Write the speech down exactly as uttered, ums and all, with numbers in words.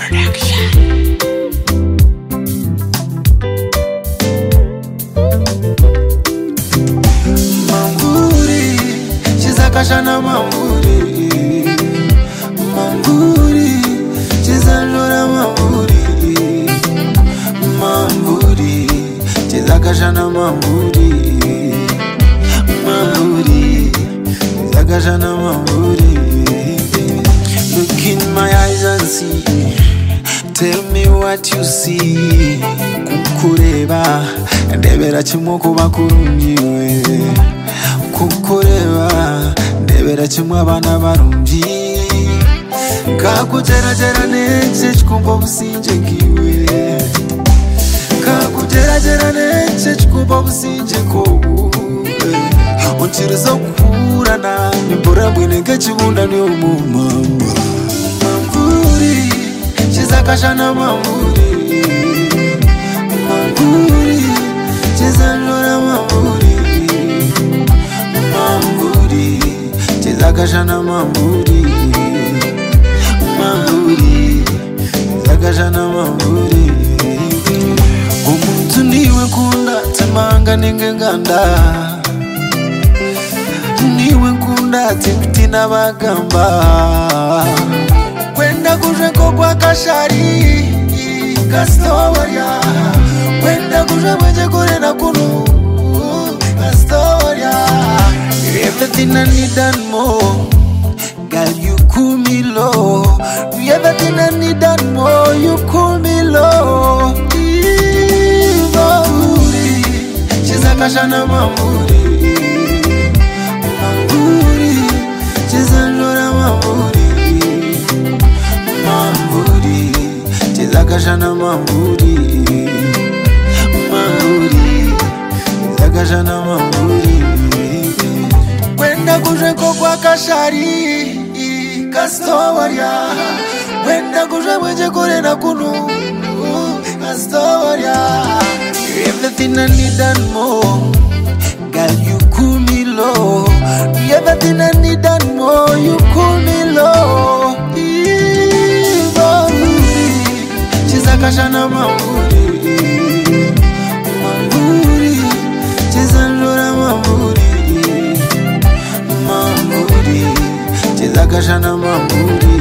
Mamburi, chizakashana mamburi. Mamburi, chizanjora mamburi. Mamburi, chizakashana mamburi. Mamburi, chizakashana mamburi. Look in my eyes and see. Tell me what you see. Kukureba ndebera kimwe kuba kurungiwe. Kukureba ndebera kimwe abana barungi. Kakugeragera nece kumva businje ngiwe. Kakugeragera nece kumva businje ko. Unchiriza kurana mbora bwine kachibunda ni umumama. Mamburi chizakashana mamburi. Mamburi chizanjora mamburi. Mamburi chizakashana mamburi. Mamburi chizakashana mamburi. Umuntu niwe kunda temanga ningenganda. Niwe nkunda timtina bagamba. Wenda kuje kwa kashari kastoria. Wenda kuje mweje kore na kunu kastoria. Everything I need and more. Girl, you cool me low. Everything I need and more. You cool me low. Mamburi chizakashana mamburi. Chizanjora mamburi. Mamburi chizakashana mamburi. Mamburi chizakashana mamburi. Wenda kujeko kwa kashari kastoria. Wenda kuje mweje kore na kunu kastoria. Everything I need and more. Girl, you cool me low. Everything I need and more. You cool me low. Mamburi chizakashana mamburi. Mamburi chizanjora mamburi. Mamburi chizakashana mamburi.